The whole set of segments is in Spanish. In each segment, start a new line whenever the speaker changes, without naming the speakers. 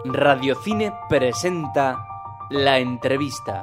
Radiocine presenta La Entrevista.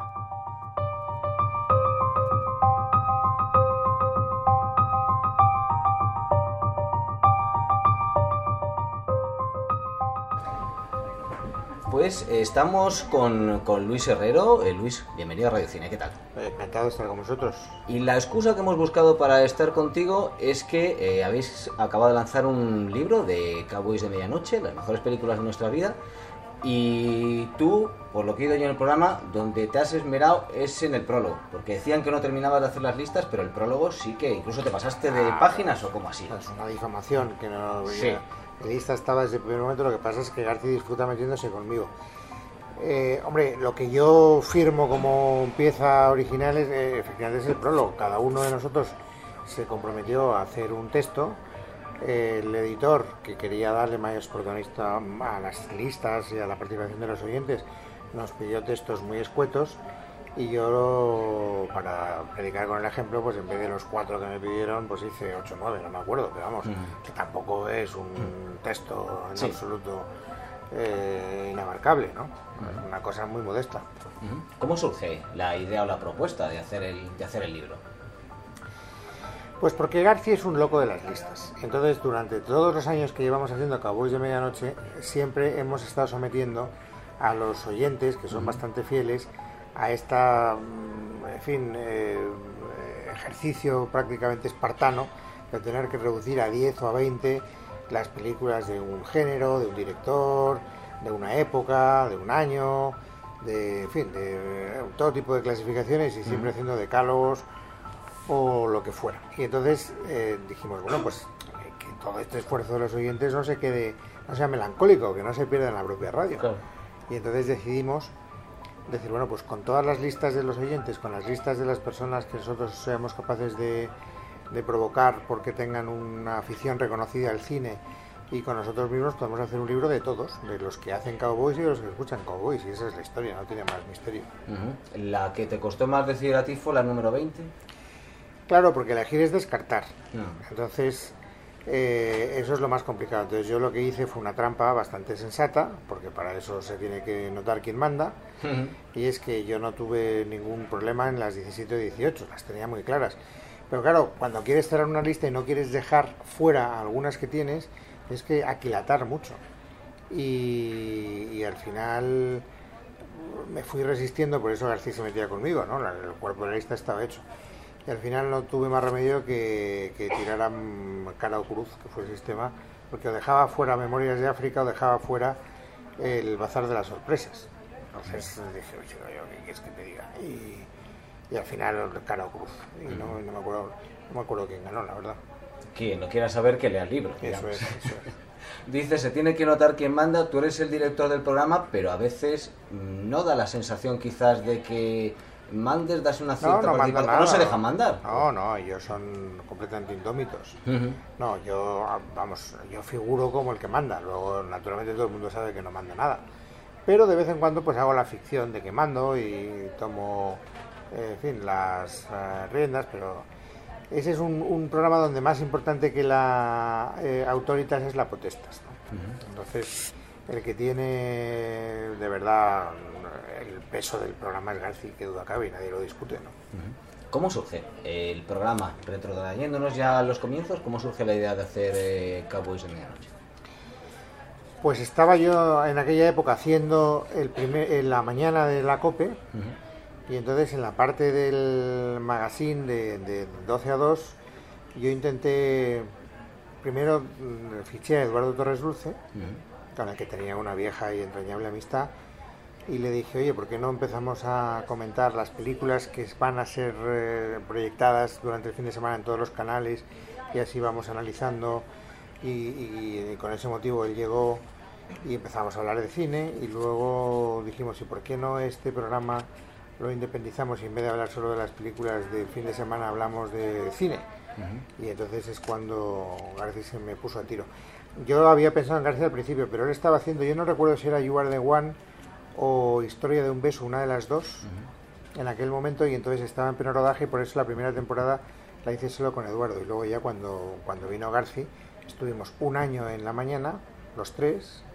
Pues estamos con Luis Herrero. Luis, bienvenido a Radiocine, ¿qué tal?
Encantado de estar con vosotros.
Y la excusa que hemos buscado para estar contigo es que habéis acabado de lanzar un libro de Cowboys de Medianoche, las mejores películas de nuestra vida. Y tú, por lo que he oído yo en el programa, donde te has esmerado es en el prólogo, porque decían que no terminabas de hacer las listas, pero el prólogo sí que incluso te pasaste de páginas, o como así.
Es una difamación que no...
Sí.
La lista estaba desde el primer momento, lo que pasa es que García disfruta metiéndose conmigo. Hombre, lo que yo firmo como pieza original es, efectivamente, es el prólogo. Cada uno de nosotros se comprometió a hacer un texto. El editor, que quería darle mayor protagonista a las listas y a la participación de los oyentes, nos pidió textos muy escuetos, y yo, para predicar con el ejemplo, pues en vez de los 4 que me pidieron, pues hice 8 o 9, no me acuerdo, pero vamos, que tampoco es un texto en absoluto inabarcable, ¿no? Es una cosa muy modesta.
¿Cómo surge la idea o la propuesta de hacer el libro?
Pues porque García es un loco de las listas. Entonces, durante todos los años que llevamos haciendo Cowboys de Medianoche, siempre hemos estado sometiendo a los oyentes, que son bastante fieles, a esta, ejercicio prácticamente espartano de tener que reducir a 10 o a 20 las películas de un género, de un director, de una época, de un año, de todo tipo de clasificaciones, y siempre haciendo decálogos o lo que fuera. Y entonces dijimos, bueno, pues que todo este esfuerzo de los oyentes no se quede, no sea melancólico, que no se pierda en la propia radio.
Claro.
Y entonces decidimos decir, bueno, pues con todas las listas de los oyentes, con las listas de las personas que nosotros seamos capaces de provocar porque tengan una afición reconocida al cine, y con nosotros mismos podemos hacer un libro de todos, de los que hacen Cowboys y de los que escuchan Cowboys, y esa es la historia, no tiene más misterio.
¿La que te costó más decidir a ti fue la número 20?
Claro, porque elegir es descartar. Entonces, eso es lo más complicado. Entonces, yo lo que hice fue una trampa bastante sensata, porque para eso se tiene que notar quién manda, y es que yo no tuve ningún problema en las 17 o 18, las tenía muy claras. Pero claro, cuando quieres cerrar una lista y no quieres dejar fuera algunas que tienes, es que aquilatar mucho. Y al final me fui resistiendo, por eso García se metía conmigo, ¿no? El cuerpo de la lista estaba hecho. Y al final no tuve más remedio que tirar a cara o cruz, que fue el sistema, porque o dejaba fuera Memorias de África o dejaba fuera el Bazar de las Sorpresas. Entonces dije, oye, ¿qué quieres que te diga? Y al final cara o cruz. Y no me acuerdo quién ganó, la verdad.
Quien no quiera saber, que lea el libro.
Eso es.
Dice, se tiene que notar quién manda. Tú eres el director del programa, pero a veces no da la sensación quizás de que mandes, das una cierta participación. No se deja mandar.
No, ellos son completamente indómitos. No, yo figuro como el que manda. Luego, naturalmente, todo el mundo sabe que no manda nada. Pero de vez en cuando pues hago la ficción de que mando y tomo, las riendas, pero ese es un programa donde más importante que la autoritas es la potestas, ¿no? Entonces, el que tiene de verdad el peso del programa es García, que duda cabe, y nadie lo discute, ¿no?
¿Cómo surge el programa? Retrotrayéndonos ya a los comienzos, ¿cómo surge la idea de hacer Cowboys de Medianoche?
Pues estaba yo en aquella época haciendo en la mañana de la COPE, y entonces en la parte del magazine de 12 a 2 yo intenté, primero fiché a Eduardo Torres Dulce, con el que tenía una vieja y entrañable amistad, y le dije, oye, ¿por qué no empezamos a comentar las películas que van a ser proyectadas durante el fin de semana en todos los canales, y así vamos analizando? Y con ese motivo él llegó y empezamos a hablar de cine, y luego dijimos, ¿y por qué no este programa lo independizamos y en vez de hablar solo de las películas del fin de semana hablamos de cine? Y entonces es cuando García se me puso a tiro. Yo había pensado en García al principio, pero él estaba haciendo, yo no recuerdo si era You Are the One o Historia de un beso, una de las dos, en aquel momento, y entonces estaba en pleno rodaje, y por eso la primera temporada la hice solo con Eduardo, y luego ya cuando vino García estuvimos un año en la mañana, los tres,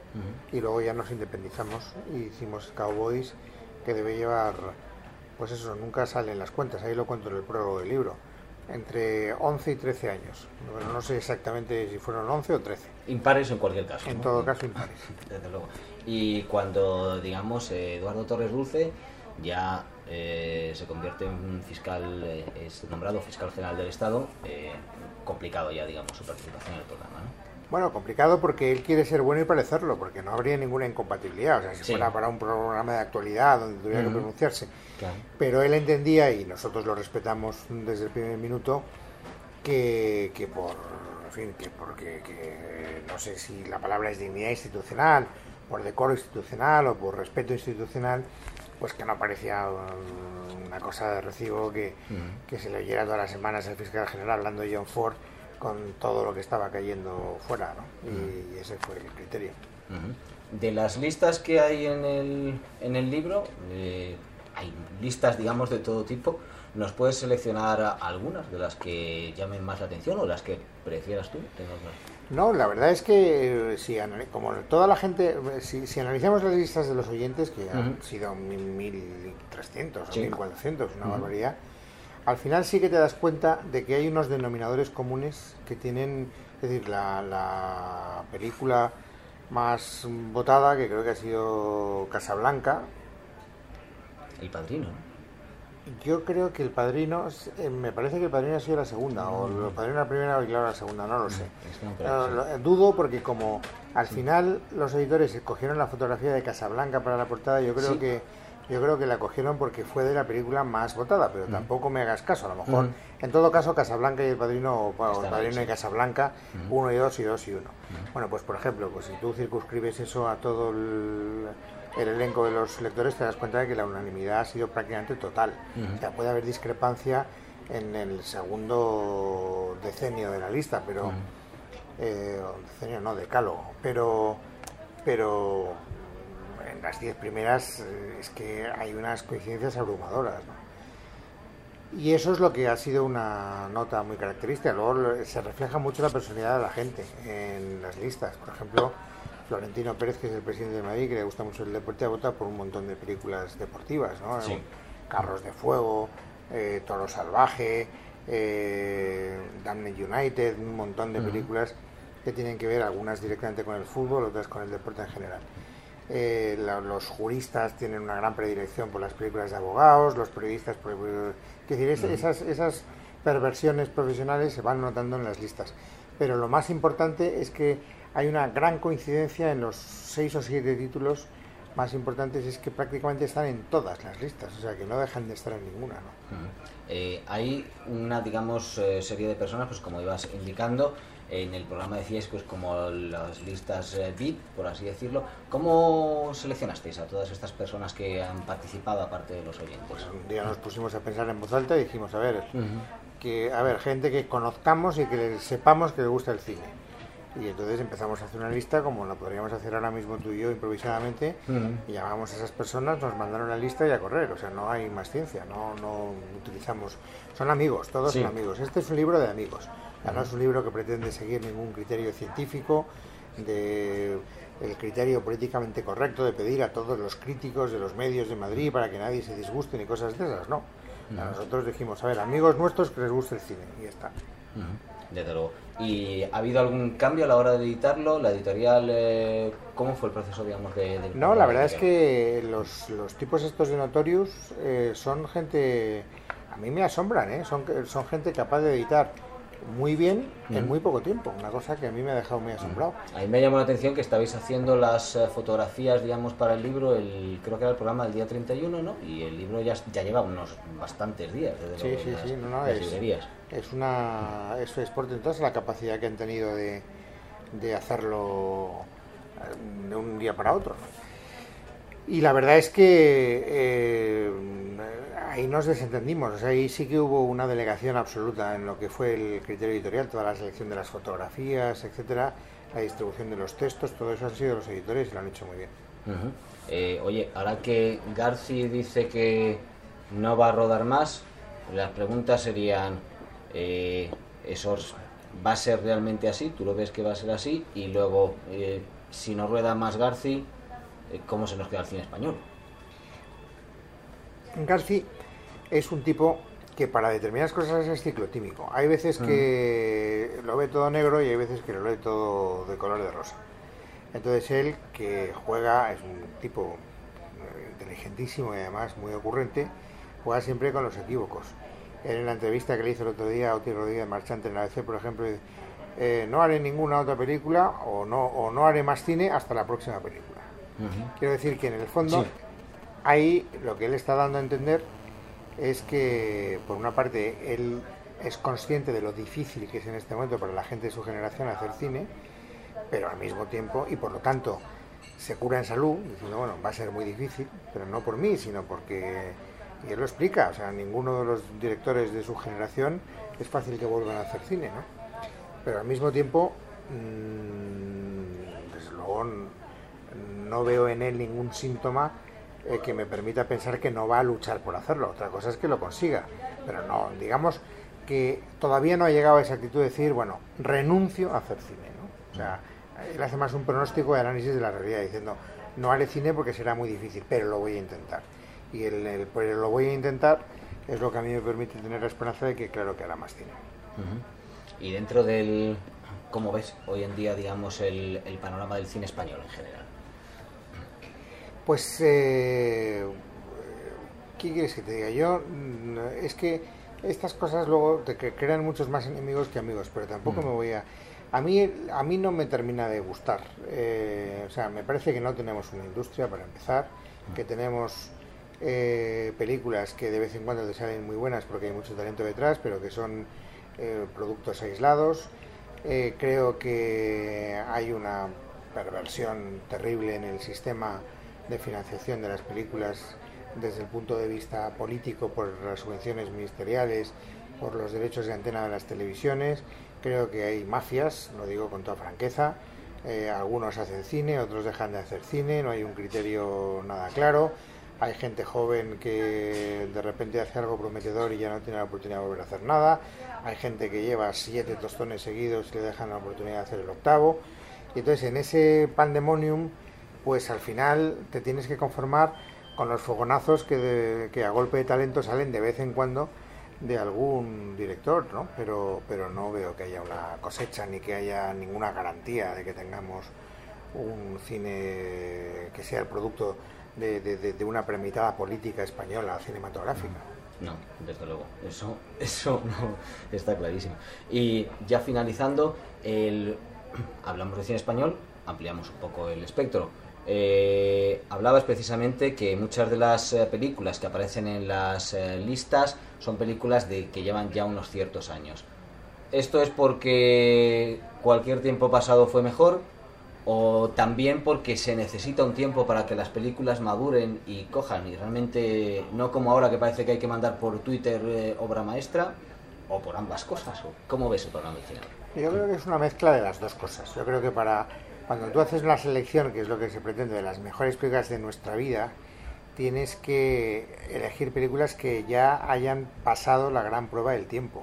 y luego ya nos independizamos y hicimos Cowboys, que debe llevar, pues eso, nunca salen las cuentas, ahí lo cuento en el prólogo del libro, entre 11 y 13 años. Bueno, no sé exactamente si fueron 11 o 13.
Impares en cualquier caso.
En
¿no?
todo caso, impares.
Desde luego. Y cuando, digamos, Eduardo Torres Dulce ya se convierte en fiscal, es nombrado fiscal general del Estado, complicado ya, digamos, su participación en el programa, ¿no?
Bueno, complicado porque él quiere ser bueno y parecerlo, porque no habría ninguna incompatibilidad, o sea, si fuera para un programa de actualidad donde tuviera que pronunciarse.
Claro.
Pero él entendía, y nosotros lo respetamos desde el primer minuto, que por, en fin, que no sé si la palabra es dignidad institucional, por decoro institucional o por respeto institucional, pues que no parecía una cosa de recibo que se le oyera todas las semanas al fiscal general hablando de John Ford con todo lo que estaba cayendo fuera, ¿no? Y ese fue el criterio.
De las listas que hay en el libro, hay listas, digamos, de todo tipo. ¿Nos puedes seleccionar algunas de las que llamen más la atención o las que prefieras tú?
No, la verdad es que como toda la gente, si analizamos las listas de los oyentes, que han sido 1.300 o 1.400, una barbaridad, al final sí que te das cuenta de que hay unos denominadores comunes que tienen, es decir, la película más votada, que creo que ha sido Casablanca.
El Padrino, ¿no?
Yo creo que El Padrino, me parece que El Padrino ha sido la segunda, o El Padrino la primera y claro la segunda, no lo sé. Dudo porque como al final los editores cogieron la fotografía de Casablanca para la portada, yo creo que la cogieron porque fue de la película más votada, pero tampoco me hagas caso, a lo mejor. En todo caso, Casablanca y El Padrino, El Padrino y Casablanca, 1 y 2 y 2 y 1. Bueno, pues por ejemplo, pues si tú circunscribes eso a todo el elenco de los lectores, te das cuenta de que la unanimidad ha sido prácticamente total. O sea, puede haber discrepancia en el segundo decenio de la lista, pero decenio no, decálogo, pero en las 10 primeras es que hay unas coincidencias abrumadoras, ¿no? Y eso es lo que ha sido una nota muy característica. Luego se refleja mucho la personalidad de la gente en las listas. Por ejemplo, Florentino Pérez, que es el presidente de Madrid, que le gusta mucho el deporte, ha votado por un montón de películas deportivas, ¿no?
Sí.
Carros de Fuego, Toro Salvaje, Damned United, un montón de películas que tienen que ver, algunas directamente con el fútbol, otras con el deporte en general. Los juristas tienen una gran predilección por las películas de abogados, los periodistas por... Es decir, esas perversiones profesionales se van notando en las listas. Pero lo más importante es que hay una gran coincidencia en los 6 o 7 títulos más importantes, es que prácticamente están en todas las listas, o sea que no dejan de estar en ninguna, ¿no?
Hay una, digamos, serie de personas, pues como ibas indicando, en el programa decíais, pues como las listas VIP, por así decirlo. ¿Cómo seleccionasteis a todas estas personas que han participado, aparte de los oyentes?
Pues un día nos pusimos a pensar en voz alta y dijimos, a ver, gente que conozcamos y que sepamos que le gusta el cine. Y entonces empezamos a hacer una lista, como la podríamos hacer ahora mismo tú y yo improvisadamente, y llamamos a esas personas, nos mandaron la lista y a correr. O sea, no hay más ciencia, no utilizamos... Son amigos, todos son amigos. Este es un libro de amigos. No es un libro que pretende seguir ningún criterio científico, el criterio políticamente correcto de pedir a todos los críticos de los medios de Madrid para que nadie se disguste ni cosas de esas, no. Nosotros dijimos, a ver, amigos nuestros que les guste el cine, y ya está.
Desde luego. ¿Y ha habido algún cambio a la hora de editarlo? ¿La editorial, cómo fue el proceso, digamos, de
No, la verdad es que los tipos estos de Notorious son gente... A mí me asombran, son gente capaz de editar muy bien en muy poco tiempo, una cosa que a mí me ha dejado muy asombrado.
A mí me llamó la atención que estabais haciendo las fotografías, digamos, para el libro, creo que era el programa del día 31, ¿no? Y el libro ya lleva unos bastantes días desde las librerías. Es portentosa la capacidad que han tenido de hacerlo de un día para otro, ¿no? Y la verdad es que ahí nos desentendimos, o sea, ahí sí que hubo una delegación absoluta en lo que fue el criterio editorial, toda la selección de las fotografías, etcétera, la distribución de los textos, todo eso han sido los editores y lo han hecho muy bien. Oye, ahora que Garci dice que no va a rodar más, las preguntas serían, ¿eso va a ser realmente así? ¿Tú lo ves que va a ser así? Y luego, si no rueda más Garci, ¿cómo se nos queda el cine español?
Garci es un tipo que para determinadas cosas es ciclotímico. Hay veces que lo ve todo negro y hay veces que lo ve todo de color de rosa. Entonces él, que juega, es un tipo inteligentísimo y además muy ocurrente, juega siempre con los equívocos. Él, en la entrevista que le hizo el otro día a Oti Rodríguez Marchante en la ABC, por ejemplo, no haré ninguna otra película o no haré más cine hasta la próxima película. Quiero decir que en el fondo ahí lo que él está dando a entender es que, por una parte, él es consciente de lo difícil que es en este momento para la gente de su generación hacer cine, pero al mismo tiempo, y por lo tanto se cura en salud, diciendo, bueno, va a ser muy difícil, pero no por mí, sino porque, y él lo explica, o sea, ninguno de los directores de su generación es fácil que vuelvan a hacer cine, ¿no? Pero al mismo tiempo, desde luego, no veo en él ningún síntoma que me permita pensar que no va a luchar por hacerlo. Otra cosa es que lo consiga, pero no, digamos que todavía no ha llegado a esa actitud de decir, bueno, renuncio a hacer cine, ¿no? O sea, él hace más un pronóstico de análisis de la realidad, diciendo, no haré cine porque será muy difícil, pero lo voy a intentar. Y pues lo voy a intentar es lo que a mí me permite tener la esperanza de que claro que hará más cine.
Y dentro del, ¿cómo ves hoy en día, digamos, el panorama del cine español en general?
Pues, ¿qué quieres que te diga? Yo, es que estas cosas luego te crean muchos más enemigos que amigos, pero tampoco me voy a... A mí no me termina de gustar. O sea, me parece que no tenemos una industria, para empezar, que tenemos películas que de vez en cuando te salen muy buenas porque hay mucho talento detrás, pero que son productos aislados. Creo que hay una perversión terrible en el sistema de financiación de las películas desde el punto de vista político, por las subvenciones ministeriales, por los derechos de antena de las televisiones. Creo que hay mafias, lo digo con toda franqueza. Algunos hacen cine, otros dejan de hacer cine, no hay un criterio nada claro. Hay gente joven que de repente hace algo prometedor y ya no tiene la oportunidad de volver a hacer nada. Hay gente que lleva 7 tostones seguidos y le dejan la oportunidad de hacer el octavo. Y entonces en ese pandemonium, pues al final te tienes que conformar con los fogonazos que a golpe de talento salen de vez en cuando de algún director, ¿no? Pero no veo que haya una cosecha ni que haya ninguna garantía de que tengamos un cine que sea el producto de una premeditada política española cinematográfica.
No, desde luego, eso no, está clarísimo. Y ya finalizando, hablamos de cine español, ampliamos un poco el espectro. Hablabas precisamente que muchas de las películas que aparecen en las listas son películas que llevan ya unos ciertos años. ¿Esto es porque cualquier tiempo pasado fue mejor o también porque se necesita un tiempo para que las películas maduren y cojan, y realmente no como ahora que parece que hay que mandar por Twitter obra maestra, o por ambas cosas? ¿Cómo ves el panorama del cine?
Yo creo que es una mezcla de las dos cosas. Yo creo que cuando tú haces una selección, que es lo que se pretende, de las mejores películas de nuestra vida, tienes que elegir películas que ya hayan pasado la gran prueba del tiempo,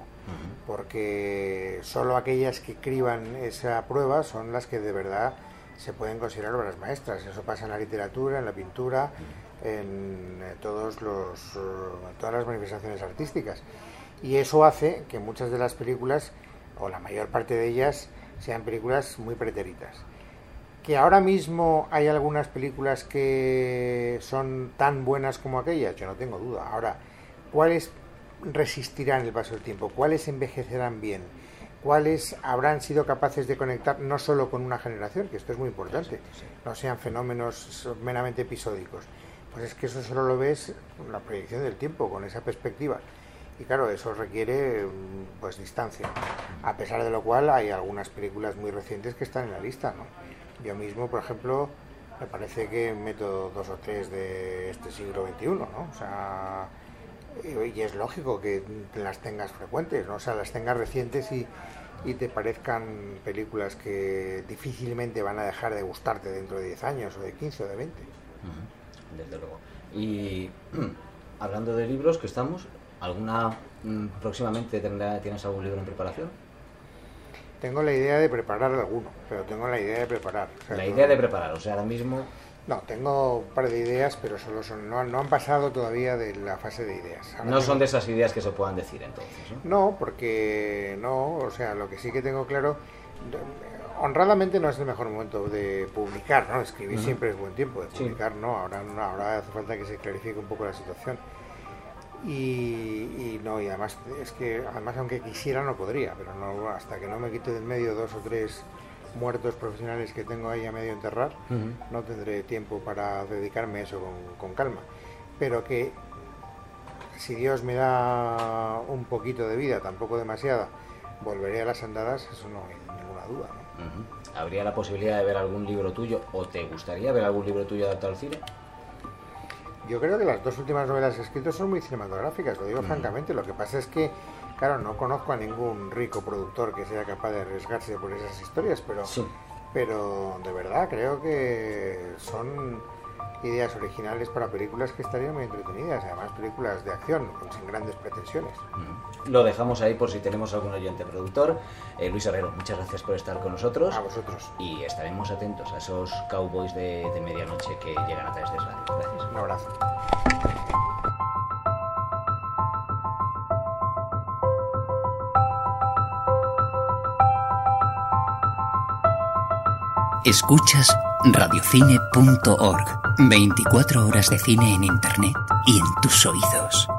porque solo aquellas que criban esa prueba son las que de verdad se pueden considerar obras maestras. Eso pasa en la literatura, en la pintura, en todas las manifestaciones artísticas. Y eso hace que muchas de las películas, o la mayor parte de ellas, sean películas muy pretéritas. Que ahora mismo hay algunas películas que son tan buenas como aquellas, yo no tengo duda. Ahora, ¿cuáles resistirán el paso del tiempo? ¿Cuáles envejecerán bien? ¿Cuáles habrán sido capaces de conectar no solo con una generación, que esto es muy importante, no sean fenómenos meramente episódicos? Pues es que eso solo lo ves con la proyección del tiempo, con esa perspectiva. Y claro, eso requiere pues distancia, a pesar de lo cual hay algunas películas muy recientes que están en la lista, ¿no? Yo mismo, por ejemplo, me parece que meto 2 o 3 de este siglo XXI, ¿no? O sea, y es lógico que las tengas frecuentes, ¿no? O sea, las tengas recientes y te parezcan películas que difícilmente van a dejar de gustarte dentro de 10 años, o de 15 o de 20.
Desde luego. Y hablando de libros que estamos, ¿alguna próximamente tienes algún libro en preparación?
Tengo la idea de preparar alguno, pero tengo la idea de preparar. O sea,
La idea de preparar, o sea, ahora mismo...
No, tengo un par de ideas, pero solo no han pasado todavía de la fase de ideas. Ahora
No son de esas ideas que se puedan decir entonces, ¿no?
No, porque no, o sea, lo que sí que tengo claro, honradamente no es el mejor momento de publicar, ¿no? Escribir siempre es buen tiempo, de publicar no, ahora hace falta que se clarifique un poco la situación. Y además es que aunque quisiera no podría, pero no, hasta que no me quite del medio 2 o 3 muertos profesionales que tengo ahí a medio enterrar, no tendré tiempo para dedicarme a eso con calma. Pero que si Dios me da un poquito de vida, tampoco demasiada, volveré a las andadas, eso no hay ninguna duda, ¿no?
¿Habría la posibilidad de ver algún libro tuyo o te gustaría ver algún libro tuyo adaptado al cine?
Yo creo que las 2 últimas novelas que he escrito son muy cinematográficas, lo digo francamente. Lo que pasa es que, claro, no conozco a ningún rico productor que sea capaz de arriesgarse por esas historias, pero de verdad creo que son ideas originales para películas que estarían muy entretenidas, además películas de acción, sin grandes pretensiones.
Lo dejamos ahí por si tenemos algún oyente productor. Luis Herrero, muchas gracias por estar con nosotros.
A vosotros.
Y estaremos atentos a esos cowboys de medianoche que llegan a través de radio. Gracias.
Un abrazo.
Escuchas radiocine.org. 24 horas de cine en internet y en tus oídos.